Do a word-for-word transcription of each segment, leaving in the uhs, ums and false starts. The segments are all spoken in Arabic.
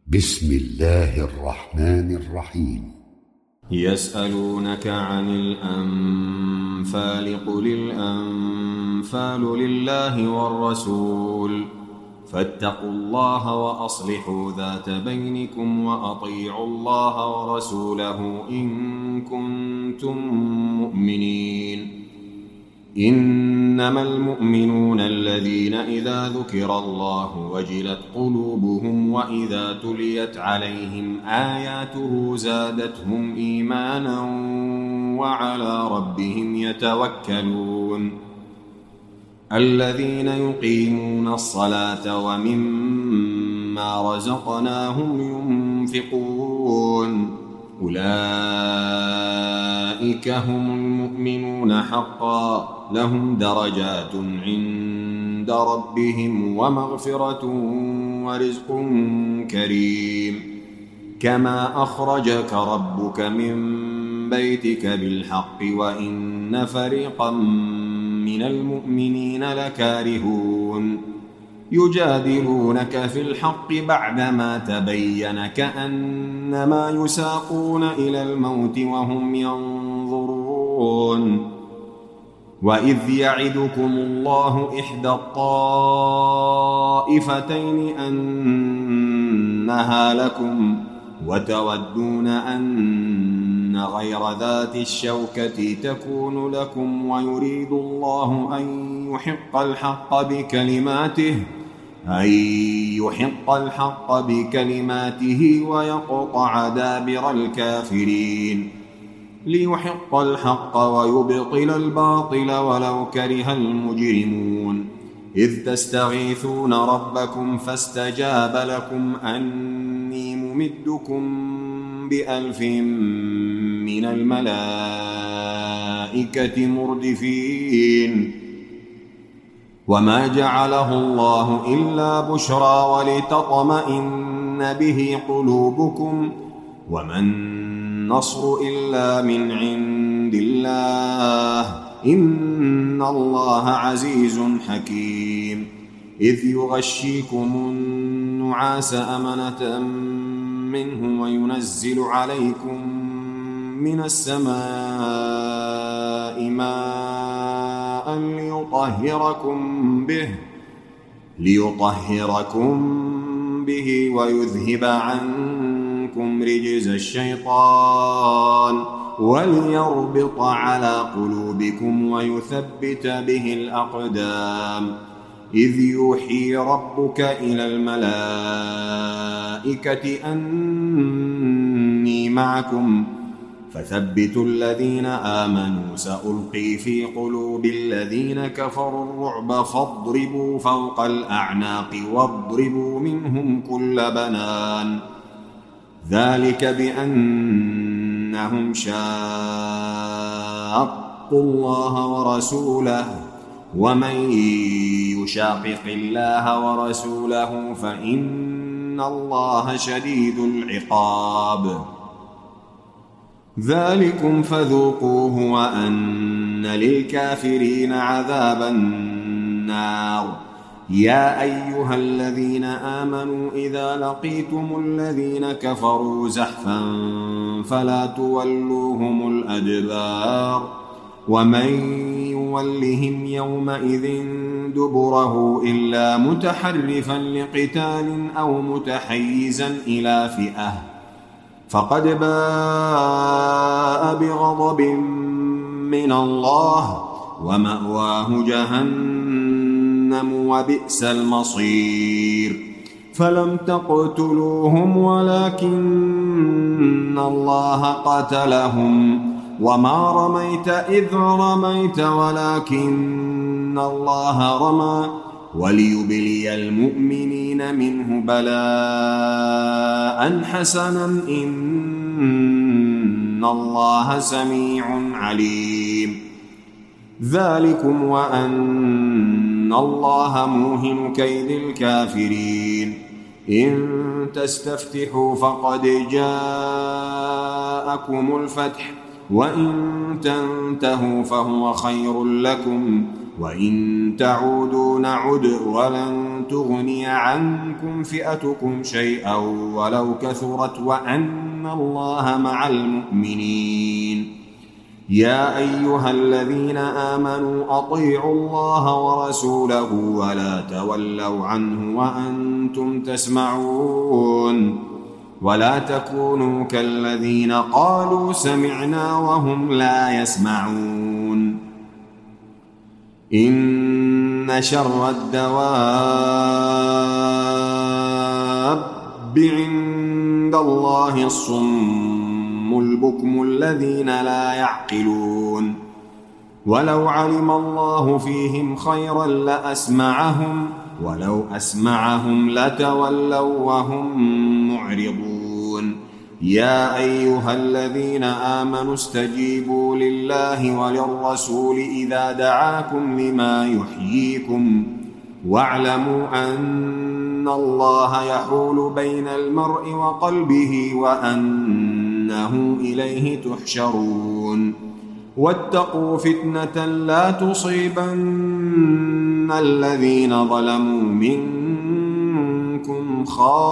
بسم الله الرحمن الرحيم. يسألونك عن الأنفال قل الأنفال لله والرسول فاتقوا الله وأصلحوا ذات بينكم وأطيعوا الله ورسوله إن كنتم مؤمنين. إنما المؤمنون الذين إذا ذكر الله وجلت قلوبهم وإذا تليت عليهم آياته زادتهم إيمانا وعلى ربهم يتوكلون. الذين يقيمون الصلاة ومما رزقناهم ينفقون أولئك هم المؤمنون حقا لهم درجات عند ربهم ومغفرة ورزق كريم. كما أخرجك ربك من بيتك بالحق وإن فريقا من المؤمنين لكارهون. يجادلونك في الحق بعدما تبين كأنما يساقون إلى الموت وهم ينظرون. وإذ يعدكم الله إحدى الطائفتين أنها لكم وتودون أن غير ذات الشوكة تكون لكم ويريد الله أن يحق الحق بكلماته أن يحق الحق بكلماته ويقطع دابر الكافرين ليحق الحق ويبطل الباطل ولو كره المجرمون. إذ تستغيثون ربكم فاستجاب لكم أني ممدكم بألف من الملائكة مردفين. وما جعله الله إلا بشرى ولتطمئن به قلوبكم وما النصر إلا من عند الله إن الله عزيز حكيم. إذ يغشيكم النعاس أمنة منه وينزل عليكم من السماء ماء ليطهركم به ليطهركم به ويذهب عنكم رجز الشيطان وليربط على قلوبكم ويثبت به الأقدام. إذ يوحي ربك إلى الملائكة أني معكم فثبتوا الذين آمنوا سألقي في قلوب الذين كفروا الرعب فاضربوا فوق الأعناق واضربوا منهم كل بنان. ذلك بأنهم شاقوا الله ورسوله ومن يشاقق الله ورسوله فإن الله شديد العقاب. ذلكم فذوقوه وأن للكافرين عذاب النار. يا أيها الذين آمنوا إذا لقيتم الذين كفروا زحفا فلا تولوهم الأدبار ومن يولهم يومئذ دبره إلا متحرفا لقتال أو متحيزا إلى فئة فقد باء بغضب من الله ومأواه جهنم وبئس المصير. فلم تقتلوهم ولكن الله قتلهم وما رميت إذ رميت ولكن الله رمى وليبلي المؤمنين منه بلاء حسنا إن الله سميع عليم. ذلكم وأن الله موهن كيد الكافرين. إن تستفتحوا فقد جاءكم الفتح وإن تنتهوا فهو خير لكم وإن تعودوا نعد ولن تغني عنكم فئتكم شيئا ولو كثرت وأن الله مع المؤمنين. يا أيها الذين آمنوا أطيعوا الله ورسوله ولا تولوا عنه وأنتم تسمعون ولا تكونوا كالذين قالوا سمعنا وهم لا يسمعون. إن شر الدواب عند الله الصم البكم الذين لا يعقلون. ولو علم الله فيهم خيرا لأسمعهم ولو أسمعهم لتولوا وهم معرضون. يا أيها الذين آمنوا استجيبوا لله وللرسول إذا دعاكم لما يحييكم واعلموا أن الله يحول بين المرء وقلبه وأنه إليه تحشرون. واتقوا فتنة لا تصيبن الذين ظلموا منكم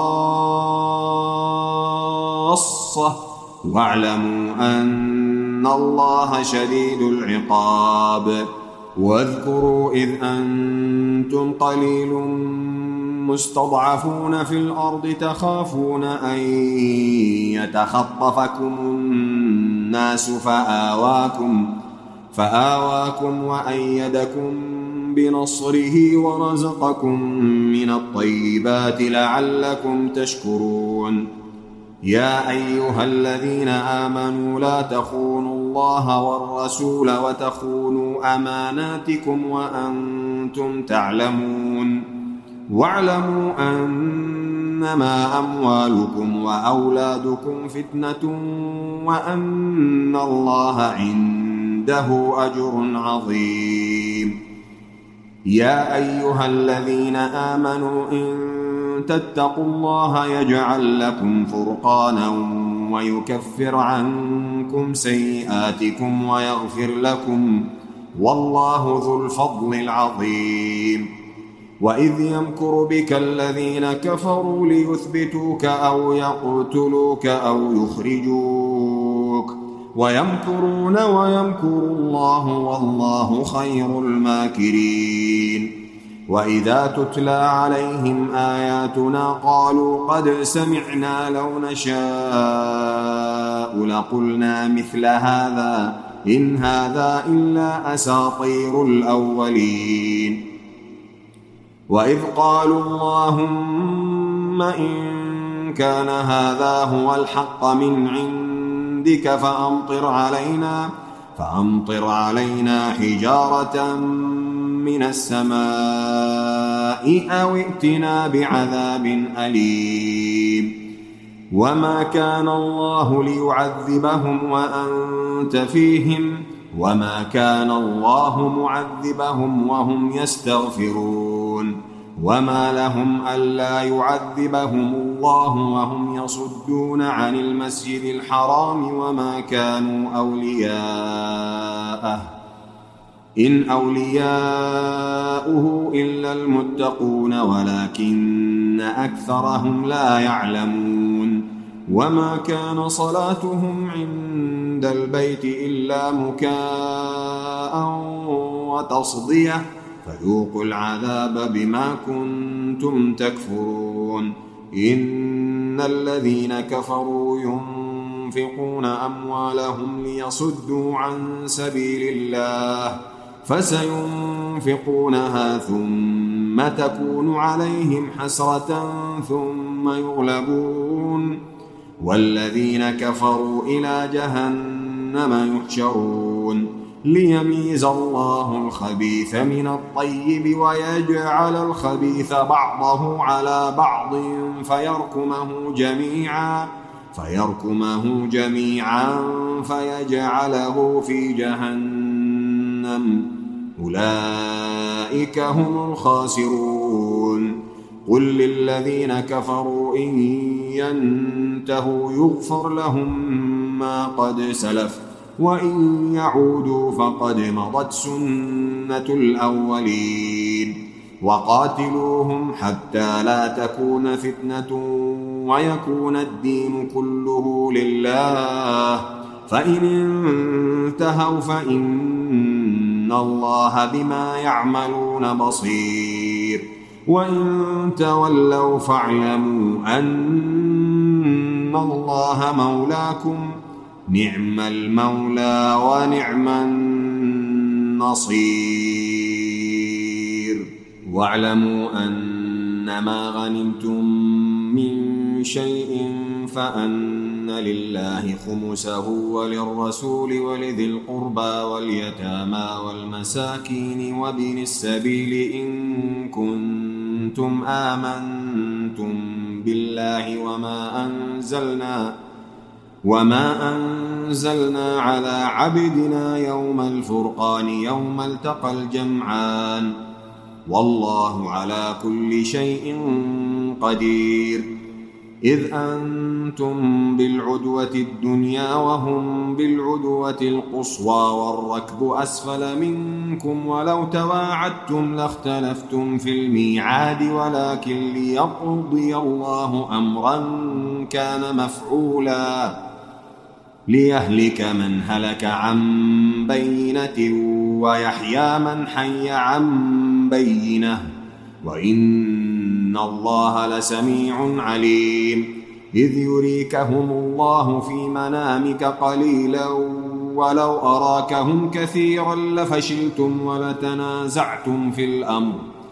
خاصة واعلموا أن الله شديد العقاب. واذكروا إذ أنتم قليل مستضعفون في الأرض تخافون أن يتخطفكم الناس فآواكم, فآواكم وأيدكم بنصره ورزقكم من الطيبات لعلكم تشكرون. يا أيها الذين آمنوا لا تخونوا الله والرسول وتخونوا أماناتكم وأنتم تعلمون. واعلموا أنما أموالكم وأولادكم فتنة وأن الله عنده أجر عظيم. يا أيها الذين آمنوا إن تتقوا الله يجعل لكم فرقانا ويكفر عنكم سيئاتكم ويغفر لكم والله ذو الفضل العظيم. وإذ يمكر بك الذين كفروا ليثبتوك أو يقتلوك أو يخرجوك ويمكرون ويمكر الله والله خير الماكرين. وإذا تتلى عليهم آياتنا قالوا قد سمعنا لو نشاء لقلنا مثل هذا إن هذا إلا أساطير الأولين. وإذ قالوا اللهم إن كان هذا هو الحق من عندك فأمطر علينا فأمطر علينا حجارة من السماء أو ائتنا بعذاب أليم. وما كان الله ليعذبهم وأنت فيهم وما كان الله معذبهم وهم يستغفرون. وما لهم ألا يعذبهم الله وهم يصدون عن المسجد الحرام وما كانوا أولياءه إن أولياؤه إلا المتقون ولكن أكثرهم لا يعلمون. وما كان صلاتهم عند البيت إلا مكاء وتصدية فذوقوا العذاب بما كنتم تكفرون. إن الذين كفروا ينفقون أموالهم ليصدوا عن سبيل الله فسينفقونها ثم تكون عليهم حسرة ثم يغلبون والذين كفروا إلى جهنم يحشرون ليميز الله الخبيث من الطيب ويجعل الخبيث بعضه على بعض فيركمه جميعا فيركمه جميعا فيجعله في جهنم أولئك هم الخاسرون. قل للذين كفروا إن ينتهوا يغفر لهم ما قد سلف وإن يعودوا فقد مضت سنة الأولين وقاتلوهم حتى لا تكون فتنة ويكون الدين كله لله فإن انتهوا فإن الله بما يعملون بصير وإن تولوا فاعلموا أن الله مولاكم نعم المولى ونعم النصير واعلموا أنما غنمتم من شيء فأن لله خمسه وللرسول ولذي القربى واليتامى والمساكين وابن السبيل إن كنتم آمنتم بالله وما أنزلنا وما أنزلنا على عبدنا يوم الفرقان يوم التقى الجمعان والله على كل شيء قدير إذ أنتم بالعدوة الدنيا وهم بالعدوة القصوى والركب أسفل منكم ولو تواعدتم لاختلفتم في الميعاد ولكن ليقضي الله أمرا كان مفعولا ليهلك من هلك عن بينة ويحيى من حي عن بينة وإن الله لسميع عليم إذ يريكهم الله في منامك قليلا ولو أراكهم كثيرا لفشلتم ولتنازعتم في الأمر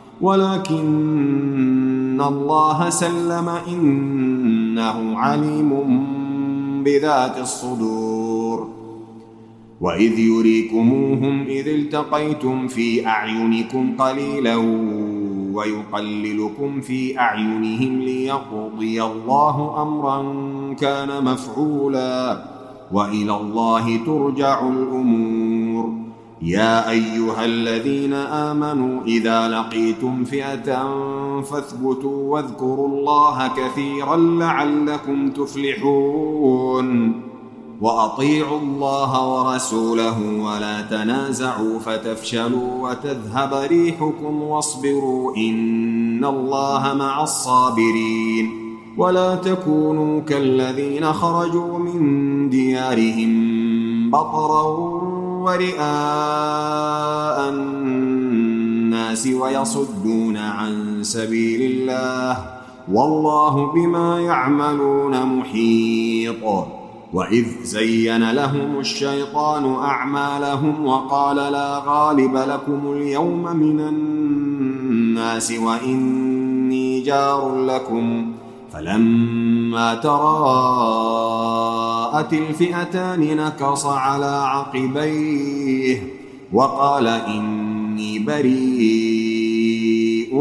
ولكن الله سلم إنه عليم بذات الصدور وإذ يريكموهم إذ التقيتم في أعينكم قليلا ويقللكم في أعينهم ليقضي الله أمرا كان مفعولا وإلى الله ترجع الأمور يا أيها الذين آمنوا إذا لقيتم فئة فاثبتوا واذكروا الله كثيرا لعلكم تفلحون وأطيعوا الله ورسوله ولا تنازعوا فتفشلوا وتذهب ريحكم واصبروا إن الله مع الصابرين ولا تكونوا كالذين خرجوا من ديارهم بطرا ورئاء الناس ويصدون عن سبيل الله والله بما يعملون محيط وإذ زين لهم الشيطان أعمالهم وقال لا غالب لكم اليوم من الناس وإني جار لكم فلما تراءت الفئتان نكص على عقبيه وقال إني بريء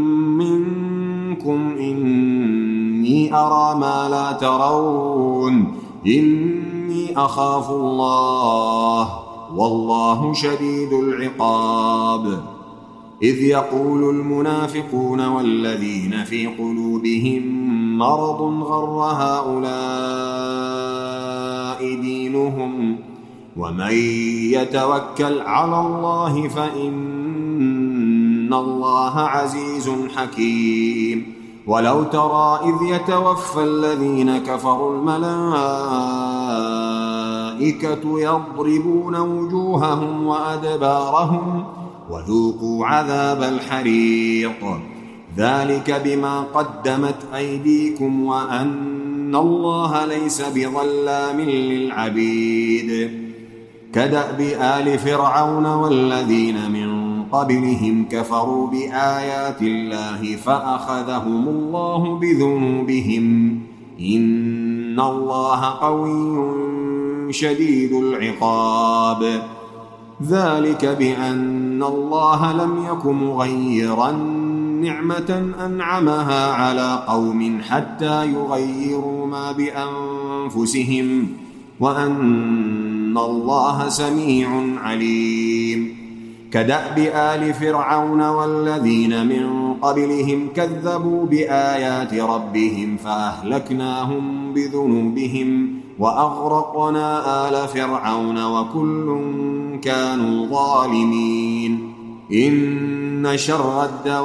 منكم إني أرى ما لا ترون إني أخاف الله والله شديد العقاب إذ يقول المنافقون والذين في قلوبهم مرض غر هؤلاء دينهم ومن يتوكل على الله فإن الله عزيز حكيم ولو ترى إذ يتوفى الذين كفروا الملائكة يضربون وجوههم وأدبارهم وذوقوا عذاب الحريق ذلك بما قدمت أيديكم وأن الله ليس بظلام للعبيد كدأب آل فرعون والذين من قبلهم كفروا بآيات الله فأخذهم الله بذنوبهم إن الله قوي شديد العقاب ذلك بأن الله لم يكن مغيرا نعمة أنعمها على قوم حتى يغيروا ما بأنفسهم وأن الله سميع عليم كدأب آل فرعون والذين من قبلهم كذبوا بآيات ربهم فأهلكناهم بذنوبهم وأغرقنا آل فرعون وكل كانوا ظالمين إن شر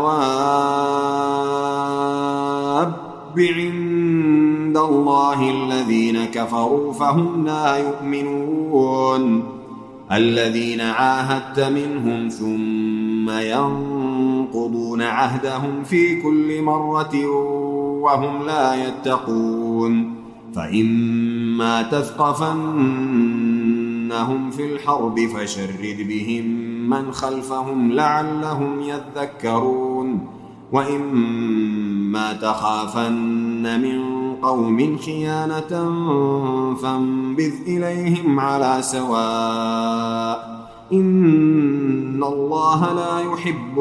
الدواب عند الله الذين كفروا فهم لا يؤمنون الذين عاهدت منهم ثم ينقضون عهدهم في كل مرة وهم لا يتقون فإما تثقفنهم في الحرب فشرد بهم من خلفهم لعلهم يذكرون وإما تخافن من قوم خيانة فانبذ إليهم على سواء إن الله لا يحب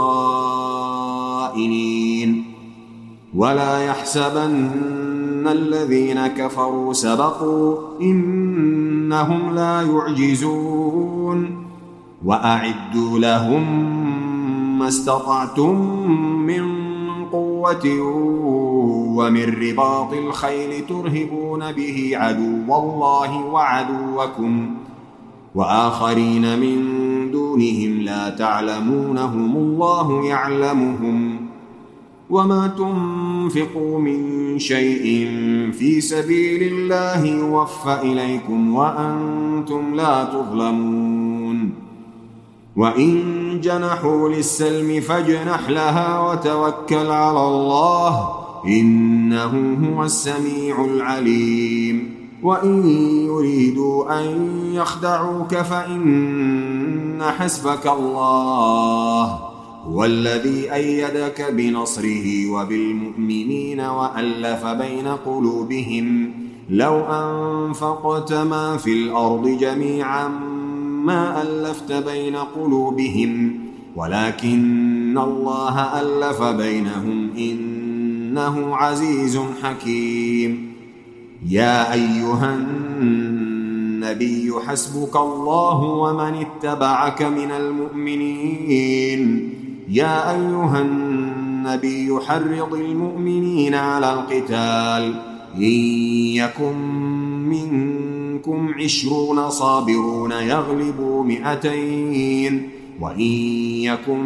الخائنين ولا يحسبن الذين كفروا سبقوا إنهم لا يعجزون وأعدوا لهم ما استطعتم من قوة ومن رباط الخيل ترهبون به عدو الله وعدوكم وآخرين من دونهم لا تعلمونهم الله يعلمهم وما تنفقوا من شيء في سبيل الله يوفى إليكم وأنتم لا تظلمون وإن جنحوا للسلم فاجنح لها وتوكل على الله إنه هو السميع العليم وإن يريدوا أن يخدعوك فإن حسبك الله هو الذي أيدك بنصره وبالمؤمنين وألف بين قلوبهم لو أنفقت ما في الأرض جميعا ما ألفت بين قلوبهم ولكن الله ألف بينهم إنه عزيز حكيم يا أيها النبي حسبك الله ومن اتبعك من المؤمنين يا أيها النبي حرض المؤمنين على القتال إن يكن منكم عشرون صابرون يغلبوا مئتين وإن يكن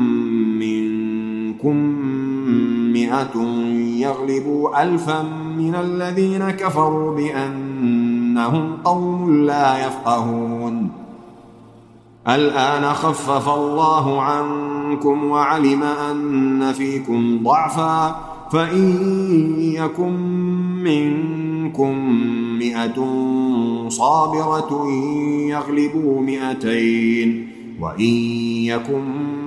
منكم مئة يغلبوا ألفا من الذين كفروا بأنهم قوم لا يفقهون الآن خفف الله عنكم وعلم أن فيكم ضعفا فإن يكن منكم مئة صابرة يغلبوا مئتين وإن يكن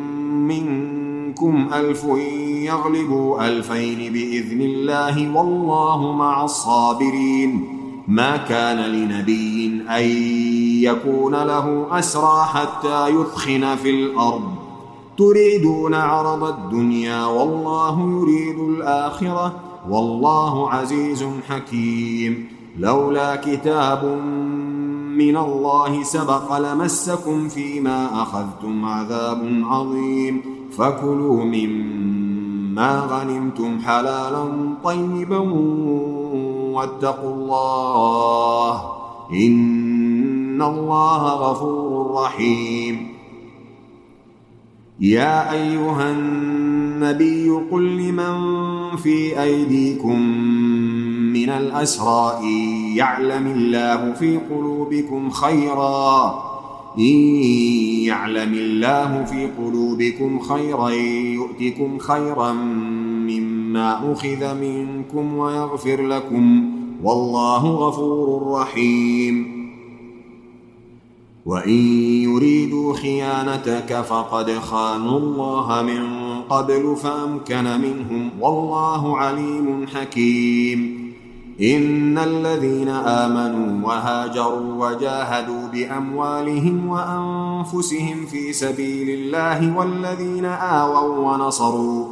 منكم ألف يغلبوا ألفين بإذن الله والله مع الصابرين ما كان لنبي أن يكون له أسرى حتى يثخن في الأرض تريدون عرض الدنيا والله يريد الآخرة والله عزيز حكيم لولا كتاب من الله سبق لمسكم فيما أخذتم عذاب عظيم فكلوا مما غنمتم حلالا طيبا واتقوا الله إن الله غفور رحيم يا أيها النبي قل لمن في أيديكم من الأسرى إن يعلم الله في قلوبكم خيرا إن يعلم الله في قلوبكم خيرا يؤتكم خيرا مما أخذ منكم ويغفر لكم والله غفور رحيم وإن يريدوا خيانتك فقد خانوا الله من قبل فأمكن منهم والله عليم حكيم إن الذين آمنوا وهاجروا وجاهدوا بأموالهم وأنفسهم في سبيل الله والذين آووا ونصروا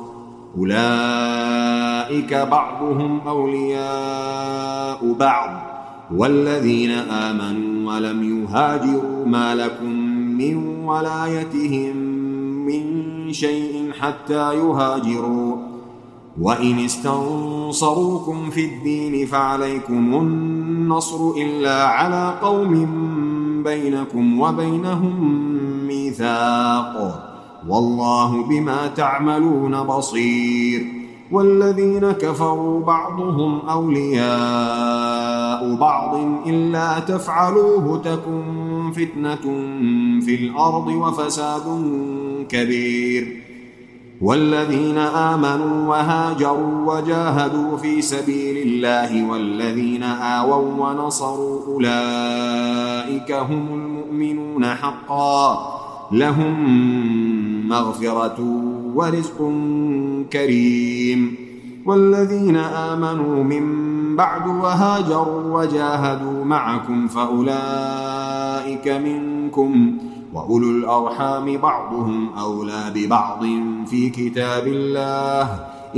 أولئك بعضهم أولياء بعض والذين آمنوا ولم يهاجروا ما لكم من ولايتهم من شيء حتى يهاجروا، وإن استنصروكم في الدين فعليكم النصر إلا على قوم بينكم وبينهم ميثاق، والله بما تعملون بصير. والذين كفروا بعضهم أولياء بعض إلا تفعلوه تكن فتنة في الأرض وفساد كبير. والذين آمنوا وهاجروا وجاهدوا في سبيل الله والذين آووا ونصروا أولئك هم المؤمنون حقا، لهم مغفرة ورزق كريم. والذين آمنوا من بعد وهاجروا وجاهدوا معكم فأولئك منكم، وأولو الأرحام بعضهم أولى ببعض في كتاب الله،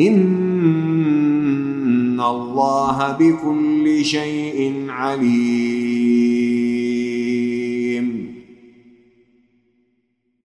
إن الله بكل شيء عليم.